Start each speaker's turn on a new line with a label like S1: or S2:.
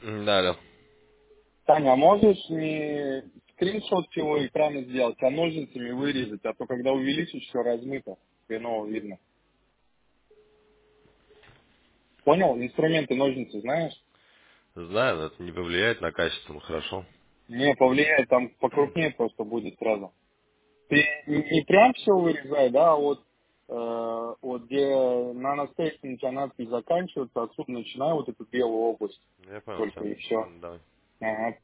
S1: Да, да.
S2: Таня, а можешь не скриншот всего экрана сделать, а ножницами вырезать, а то когда увеличишь, все размыто, хреново видно. Понял? Инструменты ножницы знаешь?
S1: Знаю, но это не повлияет на качество, ну хорошо.
S2: Не, повлияет, там покрупнее просто будет сразу. Ты не прям все вырезай, да, а вот, вот где на настоящей надпись заканчивается, отсюда начинаю вот эту белую область
S1: Я понял
S2: только
S1: тебя.
S2: и все.
S1: Давай.
S2: Ага.